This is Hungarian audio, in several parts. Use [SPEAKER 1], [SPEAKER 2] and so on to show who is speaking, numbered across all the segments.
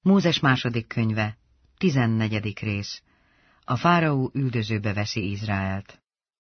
[SPEAKER 1] Mózes második könyve, 14. rész. A fáraó üldözőbe veszi Izraelt.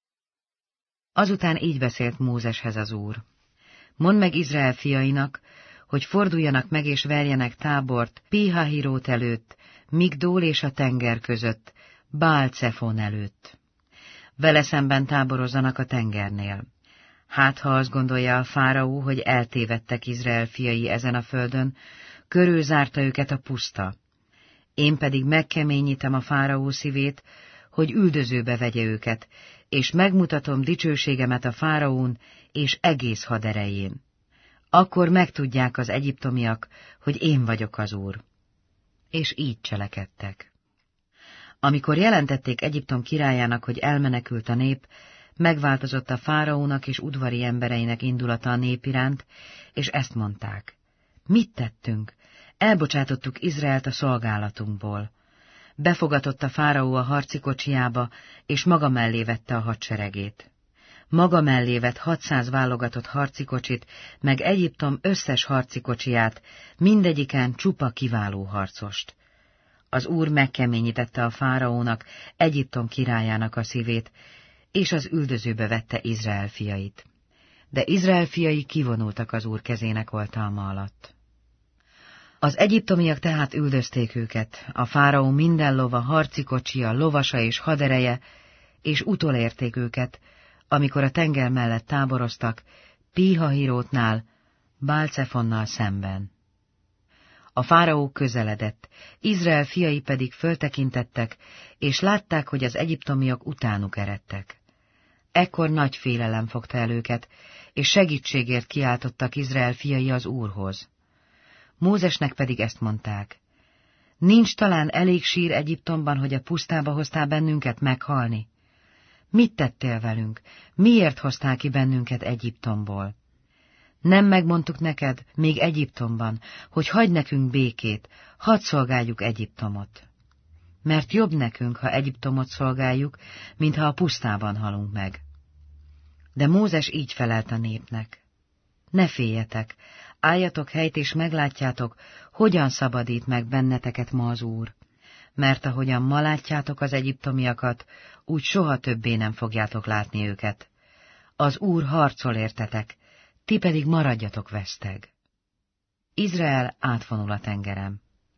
[SPEAKER 1] Azután így beszélt Mózeshez az Úr. Mondd meg Izrael fiainak, hogy forduljanak meg és verjenek tábort Pi-hahirót előtt, Migdól és a tenger között, Bál-Cefon előtt. Vele szemben táborozzanak a tengernél. Hát, ha azt gondolja a fáraó, hogy eltévedtek Izrael fiai ezen a földön, körülzárta őket a puszta. Én pedig megkeményítem a fáraó szívét, hogy üldözőbe vegye őket, és megmutatom dicsőségemet a fáraón és egész haderején. Akkor megtudják az egyiptomiak, hogy én vagyok az Úr. És így cselekedtek. Amikor jelentették Egyiptom királyának, hogy elmenekült a nép, megváltozott a fáraónak és udvari embereinek indulata a nép iránt, és ezt mondták. Mit tettünk? Elbocsátottuk Izraelt a szolgálatunkból. Befogatott a fáraó a harci kocsijába, és maga mellé vette a hadseregét. Maga mellé vett 600 válogatott harci kocsit, meg Egyiptom összes harci kocsiját, mindegyiken csupa kiváló harcost. Az Úr megkeményítette a fáraónak, Egyiptom királyának a szívét, és az üldözőbe vette Izrael fiait. De Izrael fiai kivonultak az Úr kezének oltalma alatt. Az egyiptomiak tehát üldözték őket, a fáraó minden lova, harci kocsija, lovasa és hadereje, és utolérték őket, amikor a tenger mellett táboroztak, Pi-hahirótnál, Bál-Cefonnal szemben. A fáraó közeledett, Izrael fiai pedig föltekintettek, és látták, hogy az egyiptomiak utánuk eredtek. Ekkor nagy félelem fogta el őket, és segítségért kiáltottak Izrael fiai az Úrhoz. Mózesnek pedig ezt mondták. Nincs talán elég sír Egyiptomban, hogy a pusztába hoztál bennünket meghalni? Mit tettél velünk? Miért hoztál ki bennünket Egyiptomból? Nem megmondtuk neked, még Egyiptomban, hogy hagyj nekünk békét, hadd szolgáljuk Egyiptomot. Mert jobb nekünk, ha Egyiptomot szolgáljuk, mintha a pusztában halunk meg. De Mózes így felelt a népnek. Ne féljetek, álljatok helyt és meglátjátok, hogyan szabadít meg benneteket ma az Úr. Mert ahogyan ma látjátok az egyiptomiakat, úgy soha többé nem fogjátok látni őket. Az Úr harcol értetek, ti pedig maradjatok veszteg. Izrael átvonul a tengeren.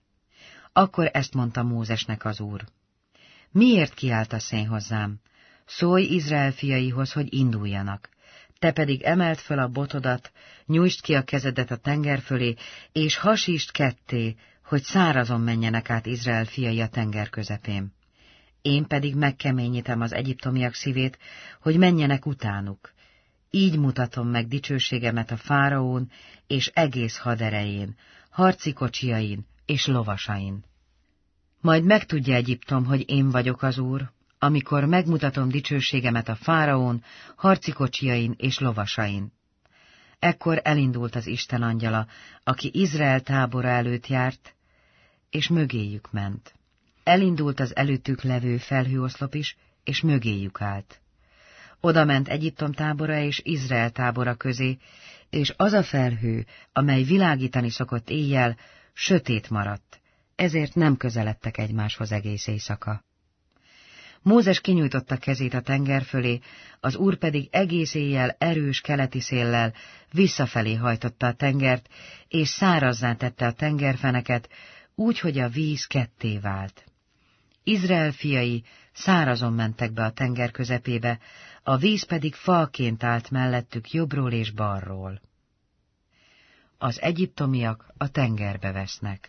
[SPEAKER 1] Akkor ezt mondta Mózesnek az Úr. Miért kiáltasz én hozzám? Szólj Izrael fiaihoz, hogy induljanak. Te pedig emeld föl a botodat, nyújtsd ki a kezedet a tenger fölé, és hasítsd ketté, hogy szárazon menjenek át Izrael fiai a tenger közepén. Én pedig megkeményítem az egyiptomiak szívét, hogy menjenek utánuk. Így mutatom meg dicsőségemet a fáraón és egész haderején, harci kocsijain és lovasain. Majd megtudja Egyiptom, hogy én vagyok az Úr, amikor megmutatom dicsőségemet a fáraón, harci kocsijain és lovasain. Ekkor elindult az Isten angyala, aki Izrael tábora előtt járt, és mögéjük ment. Elindult az előttük levő felhőoszlop is, és mögéjük állt. Oda ment Egyiptom tábora és Izrael tábora közé, és az a felhő, amely világítani szokott éjjel, sötét maradt, ezért nem közeledtek egymáshoz egész éjszaka. Mózes kinyújtotta kezét a tenger fölé, az Úr pedig egész éjjel erős keleti széllel visszafelé hajtotta a tengert, és szárazzá tette a tengerfeneket, úgy, hogy a víz ketté vált. Izrael fiai szárazon mentek be a tenger közepébe, a víz pedig falként állt mellettük jobbról és balról. Az egyiptomiak a tengerbe vesznek.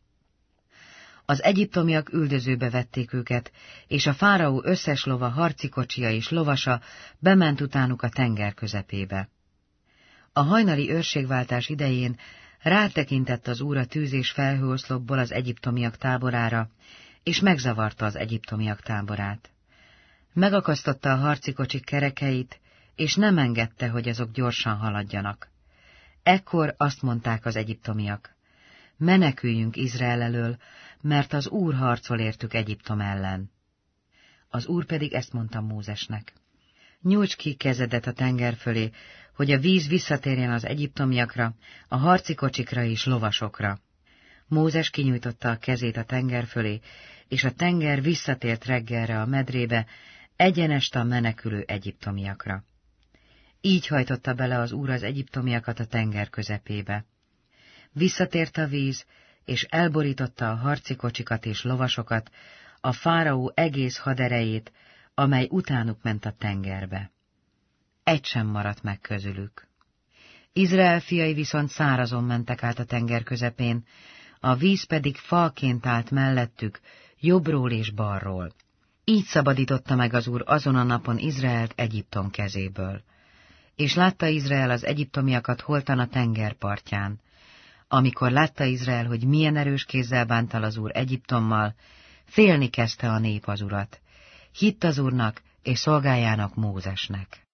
[SPEAKER 1] Az egyiptomiak üldözőbe vették őket, és a fáraó összes lova, harci kocsija és lovasa bement utánuk a tenger közepébe. A hajnali őrségváltás idején rátekintett az Úr a tűz és felhőoszlopból az egyiptomiak táborára, és megzavarta az egyiptomiak táborát. Megakasztotta a harci kocsik kerekeit, és nem engedte, hogy azok gyorsan haladjanak. Ekkor azt mondták az egyiptomiak, meneküljünk Izrael elől, mert az Úr harcol értük Egyiptom ellen. Az Úr pedig ezt mondta Mózesnek. Nyújts ki kezedet a tenger fölé, hogy a víz visszatérjen az egyiptomiakra, a harci kocsikra és lovasokra. Mózes kinyújtotta a kezét a tenger fölé, és a tenger visszatért reggelre a medrébe, egyenest a menekülő egyiptomiakra. Így hajtotta bele az Úr az egyiptomiakat a tenger közepébe. Visszatért a víz, és elborította a harci kocsikat és lovasokat, a fáraó egész haderejét, amely utánuk ment a tengerbe. Egy sem maradt meg közülük. Izrael fiai viszont szárazon mentek át a tenger közepén, a víz pedig falként állt mellettük, jobbról és balról. Így szabadította meg az Úr azon a napon Izraelt Egyiptom kezéből. És látta Izrael az egyiptomiakat holtan a tenger partján. Amikor látta Izrael, hogy milyen erős kézzel bántal az Úr Egyiptommal, félni kezdte a nép az Urat. Hitt az Úrnak és szolgájának Mózesnek.